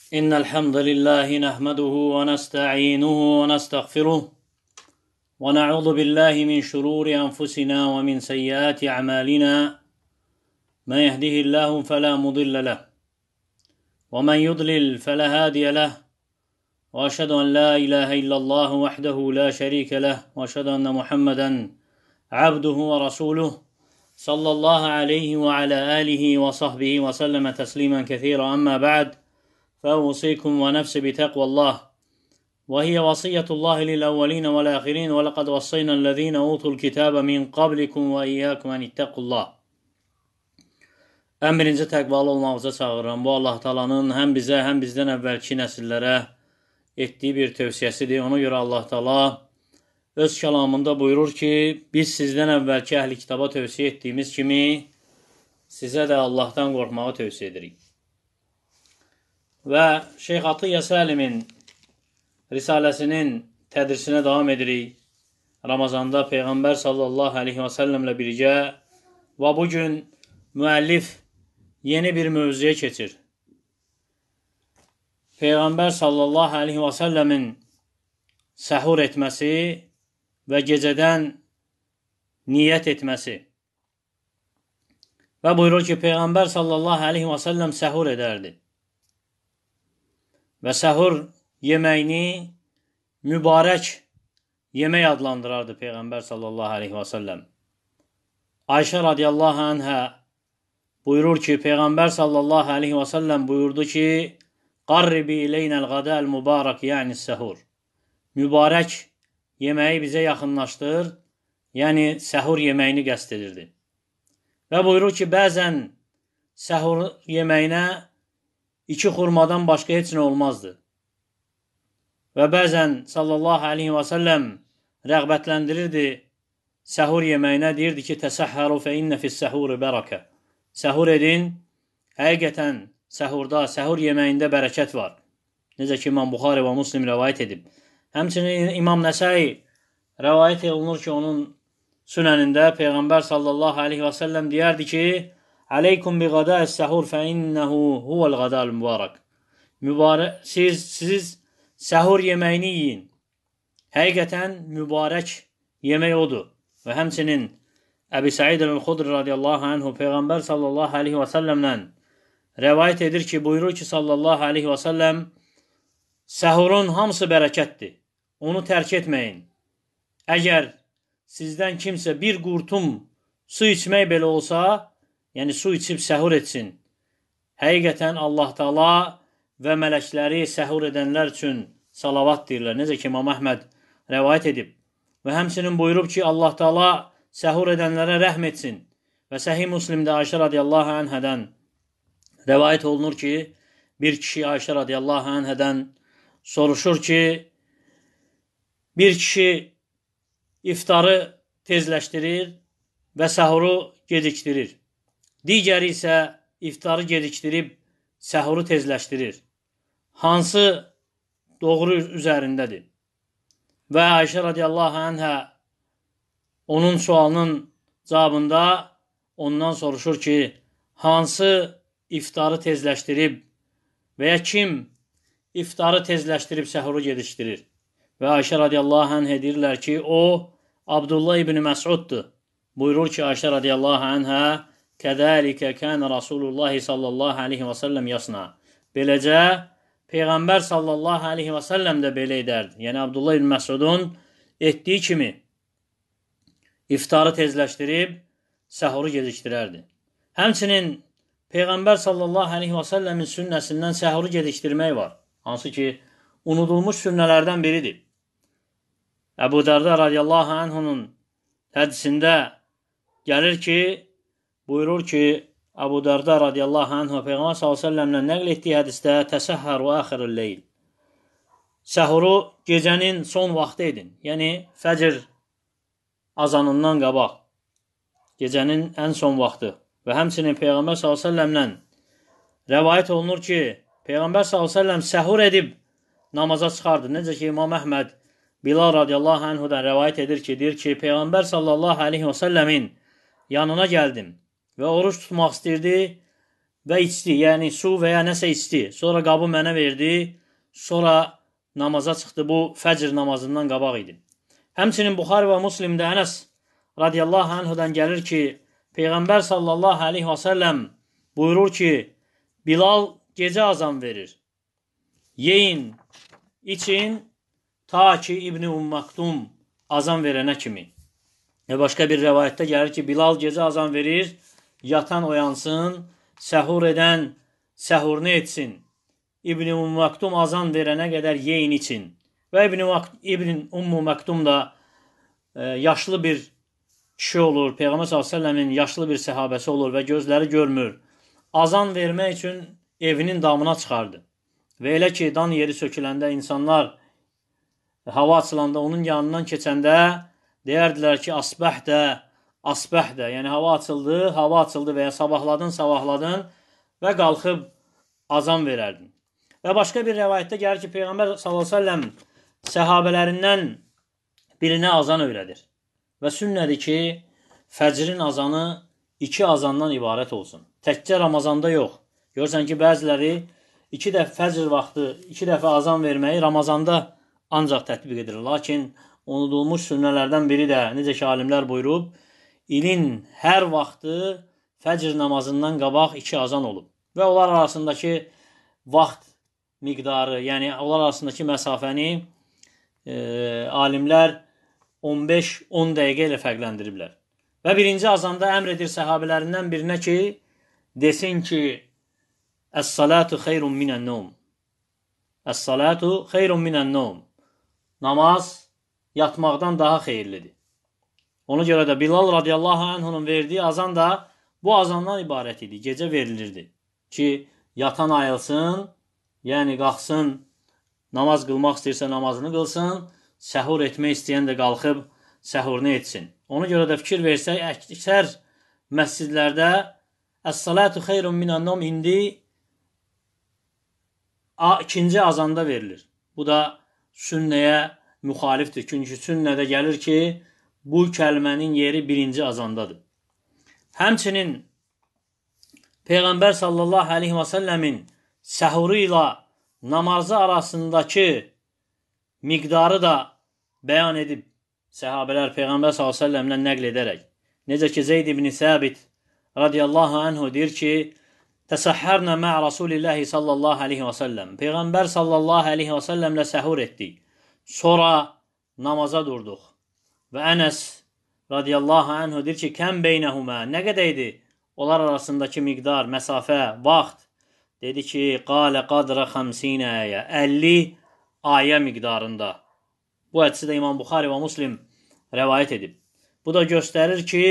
إن الحمد لله نحمده ونستعينه ونستغفره ونعوذ بالله من شرور أنفسنا ومن سيئات أعمالنا من يهده الله فلا مضل له ومن يضلل فلا هادي له وأشهد أن لا إله إلا الله وحده لا شريك له وأشهد أن محمدا عبده ورسوله صلى الله عليه وعلى آله وصحبه وسلم تسليما كثيرا أما بعد فأوصيكم ونفسي بتقوى الله وهي وصية الله للأولين والآخرين ولقد وصينا الذين أوتوا الكتاب من قبلكم وإياكم أن اتقوا الله. Ən birinci təqvalı olmağınıza çağırıram. Bu Allah Taala'nın həm bizə, həm bizdən əvvəlki nəsillərə etdiyi bir tövsiyəsidir. Ona görə Allah Taala öz kəlamında buyurur ki, biz sizdən əvvəlki əhli kitaba tövsiyə etdiyimiz kimi sizə də Allahdan qorxmağı tövsiyə edirik. Və Şeyx Atiyyə Səlimin risaləsinin tədrisinə davam edirik. Ramazanda Peyğəmbər sallallahu aleyhi və səlləmlə birgə və bugün müəllif yeni bir mövzuya keçir. Peyğəmbər sallallahu aleyhi və səlləmin səhur etməsi və gecədən niyyət etməsi. Və buyurur ki, Peyğəmbər sallallahu aleyhi və səlləm səhur edərdi. Və səhur yeməyini mübarək yemək adlandırardı Peyğəmbər sallallahu aleyhi və səlləm. Ayşə radiyallahu anhə buyurur ki, Peyğəmbər sallallahu aleyhi və səlləm buyurdu ki, qarribi ileynəl qədəl mübarək, yəni səhur. Mübarək yeməyi bizə yaxınlaşdır, yəni səhur yeməyini qəsd edirdi. Və buyurur ki, bəzən səhur yeməyinə 2 xurmadan başqa heç nə olmazdı. Və bəzən sallallahu aleyhi və səlləm rəğbətləndirirdi səhur yeməyinə, deyirdi ki, təsəhhəru fə innə fis-səhuri bərəkə. Səhur edin, həqiqətən səhurda, səhur yeməyində bərəkət var. Necə ki, İmam Buxari və Müslim rəvayət edib. Həmçinin İmam Nəsai rəvayət olunur ki, onun sünənində Peyğəmbər sallallahu aleyhi və səlləm deyərdi ki, Aleykum bi qədəs səhur fə innəhu huvəl qədəl mübarək. Siz səhur yeməyini yiyin. Həqiqətən mübarək yemək odur. Və həmçinin Əbi Səid el-Xudri radiyallahu anhu Peyğəmbər sallallahu aleyhi və səlləmlə rəvayət edir ki, buyurur ki, sallallahu aleyhi və səlləm, səhurun hamısı bərəkətdir. Onu tərk etməyin. Əgər sizdən kimsə bir qurtum su içmək belə olsa, yəni su içib səhur etsin. Həqiqətən Allah Taala və mələkləri səhur edənlər üçün salavat deyirlər. Necə ki, İmam Əhməd rəvayət edib. Və həmçinin buyurub ki, Allah Taala səhur edənlərə rəhm etsin. Və Səhih Müslimdə Ayşə radiyallahu anhədən rəvayət olunur ki, bir kişi Ayşə radiyallahu anhədən soruşur ki, bir kişi iftarı tezləşdirir və səhuru gecikdirir. Digəri isə iftarı gecikdirib səhuru tezləşdirir. Hansı doğru üzərindədir? Və Ayşə radiyallahu anhə onun sualının cavabında ondan soruşur ki, hansı iftarı tezləşdirib və ya kim iftarı tezləşdirib səhuru gecikdirir? Və Ayşə radiyallahu anhə deyirlər ki, o Abdullah ibn Məsuddur. Buyurur ki, Ayşə radiyallahu anhə Kədəlikə kənə Rasulullah sallallahu aleyhi və səlləm yasna. Beləcə, Peyğəmbər sallallahu aleyhi və səlləm də belə edərdi. Yəni, Abdullah ibn Məsudun etdiyi kimi iftarı tezləşdirib, səhuru gecikdirərdi. Həmçinin Peyğəmbər sallallahu aleyhi və səlləmin sünnəsindən səhuru gecikdirmək var. Hansı ki, unudulmuş sünnələrdən biridir. Əbu Dərdə radiyallahu anhunun hədisində gəlir ki, buyurur ki, Əbu Dərdə radiyallahu anhu Peyğəmbər s.ə.v-lə nəql etdiyi hədisdə təsəhhər və əxirül leyl. Səhuru gecənin son vaxtı edin. Yəni, fəcr azanından qabaq. Gecənin ən son vaxtı. Və həmçinin Peyğəmbər s.ə.v-lə rəvayət olunur ki, Peyğəmbər s.ə.v səhur edib namaza çıxardı. Necə ki, İmam Əhməd Bilal radiyallahu anhudan rəvayət edir ki, deyir ki, Peyğəmbər sallallahu aleyhi və səlləmin yanına gəldim və oruç tutmaq istəyirdi və içdi. Yəni su və ya nəsə içdi. Sonra qabı mənə verdi. Sonra namaza çıxdı. Bu fəcr namazından qabaq idi. Həmçinin Buxari və Müslimdə Ənəs radiyallahu anhudan gəlir ki, Peyğəmbər sallallahu aleyhi və səlləm buyurur ki, Bilal gecə azan verir. Yeyin, için ta ki İbn-i Maktum azan verənə kimi. Başqa bir rəvayətdə gəlir ki, Bilal gecə azan verir, yatan oyansın, səhur edən səhurunu etsin. İbn-i Maktum azan verənə qədər yeyin için. Və İbn-i Maktum da yaşlı bir kişi olur. Peyğəmbər s.ə.v-in yaşlı bir səhabəsi olur və gözləri görmür. Azan vermək üçün evinin damına çıxardı. Və elə ki, dan yeri söküləndə insanlar hava açılanda onun yanından keçəndə deyərdilər ki, asbəhdə, asbəhdə. Yəni hava açıldı və ya sabahladın və qalxıb azan verərdin. Və başqa bir rəvayətdə gəlir ki, Peyğəmbər s.ə.v səhabələrindən birinə azan öyrədir. Və sünnədir ki, fəcrin azanı 2 azandan ibarət olsun. Təkcə Ramazanda yox. Görürsən ki, bəziləri 2 dəfə fəcr vaxtı 2 dəfə azan verməyi Ramazanda ancaq tətbiq edir. Lakin unudulmuş sünnələrdən biri də, necə ki, alimlər buyurub, ilin hər vaxtı fəcr namazından qabaq 2 azan olub. Və onlar arasındakı vaxt miqdarı, yəni onlar arasındakı məsafəni alimlər 15-10 dəqiqə ilə fərqləndiriblər. Və birinci azanda əmr edir səhabələrindən birinə ki, desin ki, Əs-salatu xeyrun minən-nom. Əs-salatu xeyrun minən-nom. Namaz yatmaqdan daha xeyirlidir. Ona görə də Bilal radiyallahu anhunun verdiyi azan da bu azandan ibarət idi. Gecə verilirdi ki, yatan ayılsın, yəni qalxsın, namaz qılmaq istəyirsə namazını qılsın, səhur etmək istəyən də qalxıb səhurunu etsin. Ona görə də fikir versək, əksər məscidlərdə Əs-salatu xeyrun minən-nom indi ikinci azanda verilir. Bu da sünnəyə müxalifdir. Çünki sünnədə gəlir ki, bu kəlmənin yeri birinci azandadır. Həmçinin Peyğəmbər sallallahu aleyhi və səlləmin səhuru ilə namazı arasındakı miqdarı da bəyan edib səhabələr Peyğəmbər sallallahu aleyhi və səlləmdən nəql edərək. Necə ki, Zeyd ibn Səbit radiyallahu anhu deyir ki, Təsəhhərnə mə'ə Rasulillahi sallallahu aleyhi və səlləm. Peyğəmbər sallallahu aleyhi və səlləmlə səhur etdik. Sonra namaza durduq. Və Ənəs radiyallahu anhu deyir ki, kəm beynəhumə, nə qədər idi? Onlar arasındakı miqdar, məsafə, vaxt. Dedi ki, qalə qadrə 50 əyə, 50 ayə miqdarında. Bu hədisi də İmam Buxari və Müslim rəvayət edib. Bu da göstərir ki,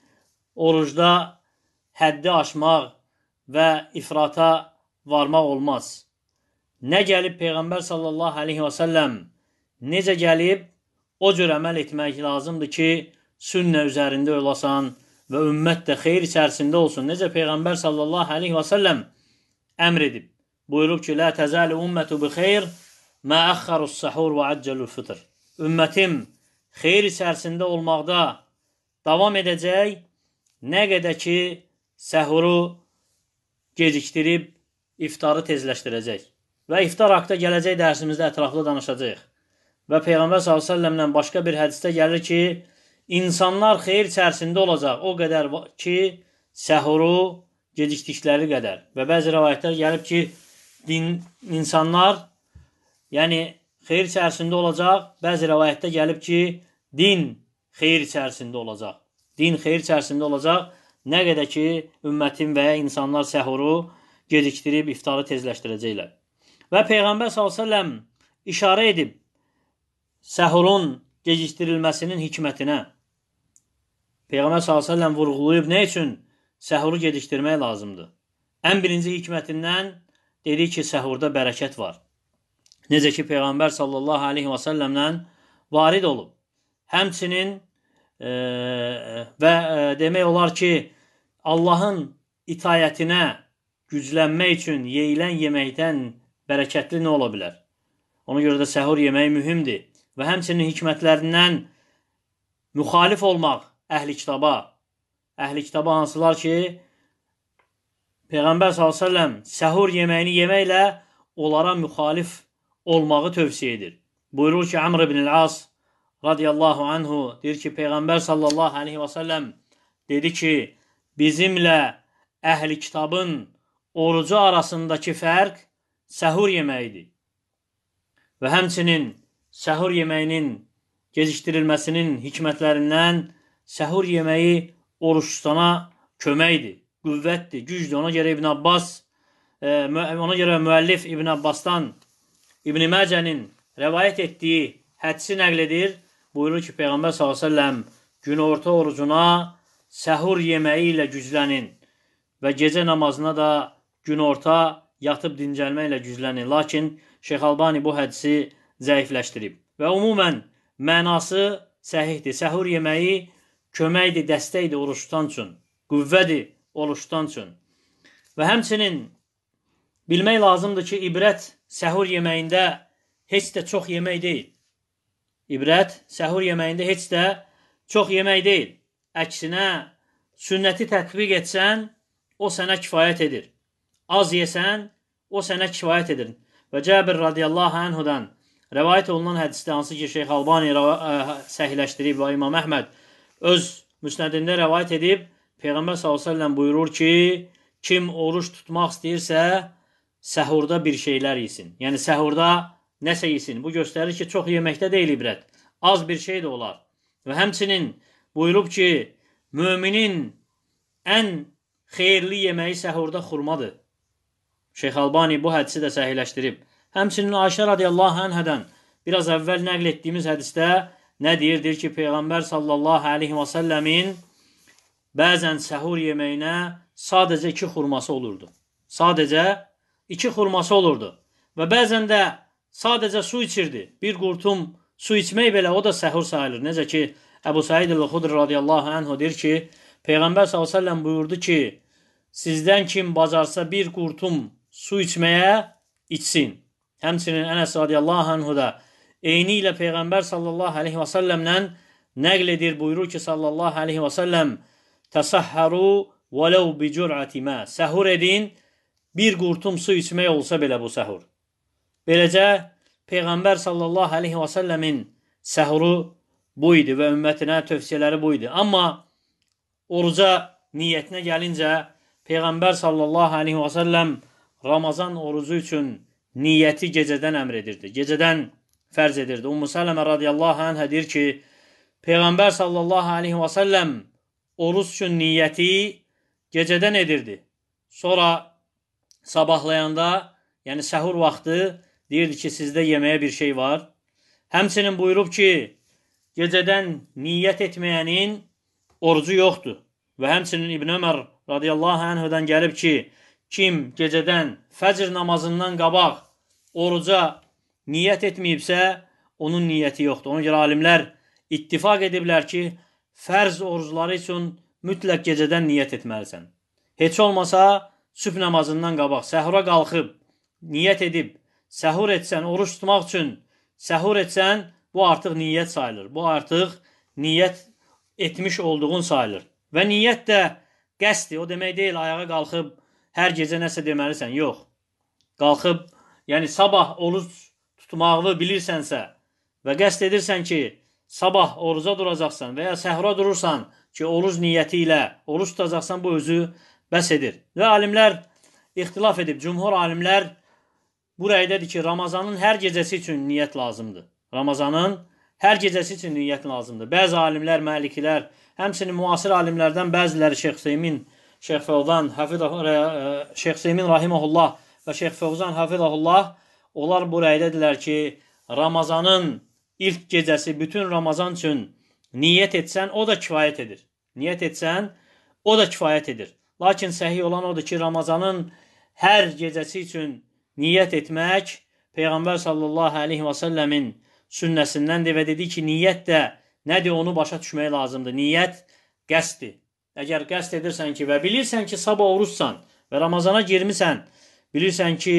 orucda həddi aşmaq və ifrata varmaq olmaz. Nə gəlib Peyğəmbər sallallahu aleyhi və səlləm necə gəlib, o cür əməl etmək lazımdır ki, sünnə üzərində olasan və ümmət də xeyr içərisində olsun. Necə Peyğəmbər sallallahu aleyhi və səlləm əmr edib. Buyurub ki, Lə təzəli ümmətu bi xeyr, mə əxxərus səhur və əccəlül fıtır. Ümmətim xeyr içərisində olmaqda davam edəcək, nə qədər ki, səhuru gecikdirib iftarı tezləşdirəcək. Və iftar haqda gələcək dərsimizdə ətraflı danışacaq. Və Peyğəmbər s.ə.v-lə başqa bir hədisdə gəlir ki, insanlar xeyir içərisində olacaq o qədər ki, səhuru gecikdikləri qədər. Və bəzi rəvayətlər gəlib ki, insanlar yəni xeyir içərisində olacaq. Bəzi rəvayətdə gəlib ki, din xeyir içərisində olacaq. Din xeyir içərisində olacaq. Nə qədər ki, ümmətin və ya insanlar səhuru gecikdirib iftarı tezləşdirəcəklər. Və Peyğəmbər s.ə.v işarə edib səhurun gecikdirilməsinin hikmətinə. Peyğəmbər s.ə.v vurğulayıb nə üçün səhuru gecikdirmək lazımdır? Ən birinci hikmətindən dedi ki, səhurda bərəkət var. Necə ki, Peyğəmbər sallallahu aleyhi və səlləmdən varid olub. Həmçinin və demək olar ki, Allahın itayətinə güclənmək üçün yeyilən yeməkdən bərəkətli nə ola bilər? Ona görə də səhur yeməyi mühümdir. Və həmçinin hikmətlərindən müxalif olmaq əhli kitaba. Əhli kitaba hansılar ki, Peyğəmbər s.ə.v səhur yeməyini yeməklə onlara müxalif olmağı tövsiyə edir. Buyurur ki, Amr ibn al-As radiyallahu anhu deyir ki, Peyğəmbər sallallahu aleyhi və səlləm dedi ki, bizimlə əhli kitabın orucu arasındakı fərq səhur yeməyidir. Və həmçinin səhur yeməyinin gecikdirilməsinin hikmətlərindən səhur yeməyi oruç tutana köməkdir, qüvvətdir, gücdür. Ona görə müəllif İbn Abbasdan İbn Məcənin rəvayət etdiyi hədisi nəql edir. Buyurur ki, Peyğəmbər s.ə.v günorta orucuna səhur yeməyi ilə güclənin və gecə namazına da günorta yatıb dincəlməklə güclənin. Lakin Şeyx Albani bu hədisi zəifləşdirib. Və umumən mənası səhihdir. Səhur yeməyi köməkdir, dəstəkdir oruç tutan üçün, qüvvədir oruç tutan üçün. Və həmçinin bilmək lazımdır ki, ibrət səhur yeməyində heç də çox yemək deyil. İbrət səhur yeməyində heç də çox yemək deyil. Əksinə, sünnəti tətbiq etsən, o sənə kifayət edir. Az yesən, o sənə kifayət edir. Və Cəbir radiyallahu anhudan rəvayət olunan hədisdə, hansı ki, Şeyx Albani səhihləşdirib və İmam Əhməd öz müsnədində rəvayət edib, Peyğəmbər s.ə.v buyurur ki, kim oruç tutmaq istəyirsə, səhurda bir şeylər yesin. Yəni, səhurda nəsə yesin. Bu göstərir ki, çox yeməkdə deyil ibrət. Az bir şey də olar. Və həmçinin buyurub ki, müminin ən xeyirli yeməyi səhurda xurmadır. Şeyx Albani bu hədisi də səhihləşdirib. Həmçinin Ayşə radiyallahu anhadan biraz əvvəl nəql etdiyimiz hədisdə nə deyir? Deyir ki, Peyğəmbər sallallahu aleyhi və səlləmin bəzən səhur yeməyinə sadəcə 2 xurması olurdu. Sadəcə 2 xurması olurdu. Və bəzən də sadəcə su içirdi. Bir qurtum su içmək belə o da səhur sayılır. Necə ki, Əbu Said el-Xudri radiyallahu anhu deyir ki, Peyğəmbər s.ə.v buyurdu ki, sizdən kim bacarsa bir qurtum su içməyə içsin. Həmçinin Ənəs radiyallahu anhu da eyni ilə Peyğəmbər sallallahu aleyhi və səlləmlə nəql edir, buyurur ki, sallallahu aleyhi və səlləm təsəhhəru vələv bicur'ati mə. Səhur edin, bir qurtum su içmək olsa belə bu səhur. Beləcə, Peyğəmbər sallallahu aleyhi və səlləmin səhuru bu idi və ümmətinə tövsiyələri bu idi. Amma oruca niyyətinə gəlincə, Peyğəmbər sallallahu aleyhi və səlləm Ramazan orucu üçün niyyəti gecədən əmr edirdi. Gecədən fərz edirdi. Ümmü Sələmə radiyallahu anhə deyir ki, Peyğəmbər sallallahu aleyhi və səlləm oruç üçün niyyəti gecədən edirdi. Sonra sabahlayanda, yəni səhur vaxtı deyirdi ki, sizdə yeməyə bir şey var. Həmçinin buyurub ki, gecədən niyyət etməyənin orucu yoxdur. Və həmçinin İbn Ömər radiyallahu anhədən gəlib ki, kim gecədən fəcr namazından qabaq oruca niyyət etməyibsə, onun niyyəti yoxdur. Ona görə alimlər ittifaq ediblər ki, fərz orucları üçün mütləq gecədən niyyət etməlisən. Heç olmasa, sübh namazından qabaq səhura qalxıb, niyyət edib, səhur etsən, oruç tutmaq üçün səhur etsən, bu artıq niyyət sayılır. Bu artıq niyyət etmiş olduğun sayılır. Və niyyət də qəsdir. O demək deyil, ayağa qalxıb, hər gecə nəsə deməlisən. Yox. Qalxıb, yəni sabah oruç tutmağı bilirsənsə və qəsd edirsən ki, sabah oruca duracaqsan və ya səhura durursan ki, oruc niyyəti ilə oruç tutacaqsan, bu özü bəs edir. Və alimlər ixtilaf edib. Cümhur alimlər bu rəydədir ki, Ramazanın hər gecəsi üçün niyyət lazımdır. Ramazanın hər gecəsi üçün niyyət lazımdır. Bəzi alimlər, məlikilər, həmçinin müasir alimlərdən bəziləri Şeyx Hüseymin, Şeyx Fəvzan, Şeyx Hüseymin rahiməhullah və Şeyx Fəvzan hafizəhullah, onlar bu rəydədirlər ki, Ramazanın ilk gecəsi bütün Ramazan üçün niyyət etsən, o da kifayət edir. Niyyət etsən, o da kifayət edir. Lakin səhih olan odur ki, Ramazanın hər gecəsi üçün niyyət etmək Peyğəmbər sallallahu aleyhi və səlləmin sünnəsindəndir və dedi ki, niyyət də nədir, onu başa düşmək lazımdır. Niyyət qəsddir. Əgər qəsd edirsən ki və bilirsən ki, sabah oruçsan və Ramazana girmisən, bilirsən ki,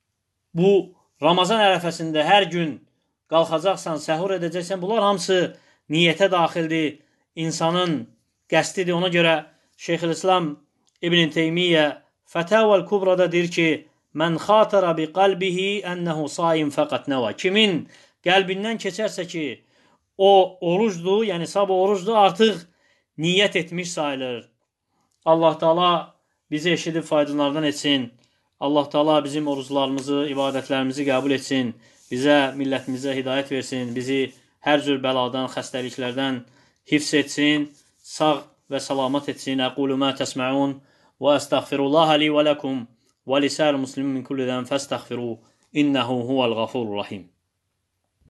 bu Ramazan ərəfəsində hər gün qalxacaqsan, səhur edəcəksən, bunlar hamısı niyyətə daxildir, insanın qəsdidir. Ona görə Şeyxülislam İbn Teymiyyə Fətəvəl Kubrada deyir ki, mən xatara bi qalbihi ənəhu saim fəqat nəva. Kimin qəlbindən keçərsə ki, o orucdur, yəni sabah orucdur, artıq niyyət etmiş sayılır. Allah Teala bizi eşidib faydalardan etsin. Allah Teala bizim oruclarımızı, ibadətlərimizi qəbul etsin. Bizə, millətimizə hidayət versin. Bizi hər cür bəladan, xəstəliklərdən hifz etsin. Sağ və salamat etsin. Əqulu mə təsməun və əstəğfirullaha li və ləkum və lisəl muslimin min kulli zəm fəstəğfiru innəhu huvəl ğafurur rahim.